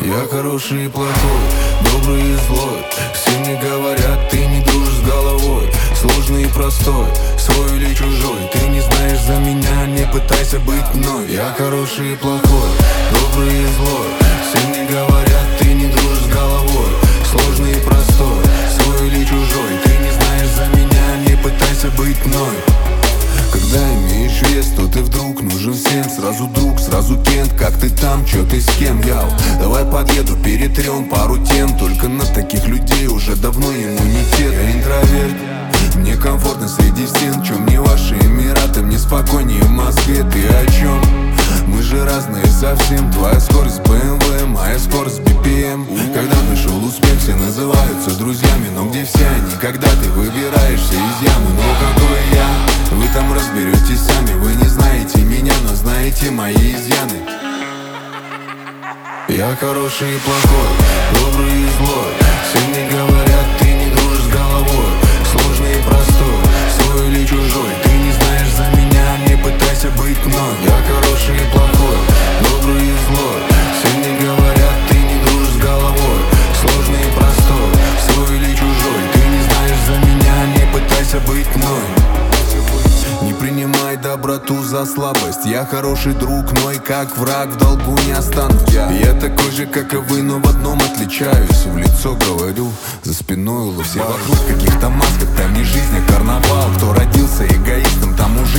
Я хороший и плохой, добрый и злой. Все мне говорят, ты не дружишь с головой. Сложный и простой, свой или чужой. Ты не знаешь за меня, не пытайся быть мной. Я хороший и плохой, добрый и злой. Все мне говорят, ты не дружишь с головой. Сложный и простой, свой или чужой. Ты не знаешь за меня, не пытайся быть мной. Когда имеешь вес, то ты вдруг нужен всем. Сразу друг, сразу кент, как ты там, чё ты с кем, яу. Давай подъеду, перетрем пару тем. Только на таких людей уже давно иммунитет. Я интроверт, мне комфортно среди стен. Чё мне ваши Эмираты, мне спокойнее в Москве. Ты о чем? Мы же разные совсем. Твоя скорость BMW, моя скорость BPM. Когда пришел успех, все называются друзьями. Но где все они, когда ты выбираешься из ямы? Ну какой я? Вы там разберетесь сами. Вы не знаете меня, но знаете мои изъяны. Я хороший и плохой, добрый и злой. Все мне говорят, ты не дружишь с головой. Сложный и простой, свой или чужой. Ты не знаешь за меня, не пытайся быть мной. Я хороший и плохой, добрый и злой. Все мне говорят, ты не дружишь с головой. Сложный и простой, свой или чужой. Ты не знаешь за меня, не пытайся быть мной. Не принимай доброту за слабость. Я хороший друг, но и как враг в долгу не останусь. Я такой же, как и вы, но в одном отличаюсь. В лицо говорю, за спиной улыбаюсь. Все вокруг в каких-то масках, там не жизнь, а карнавал. Кто родился эгоистом, там уже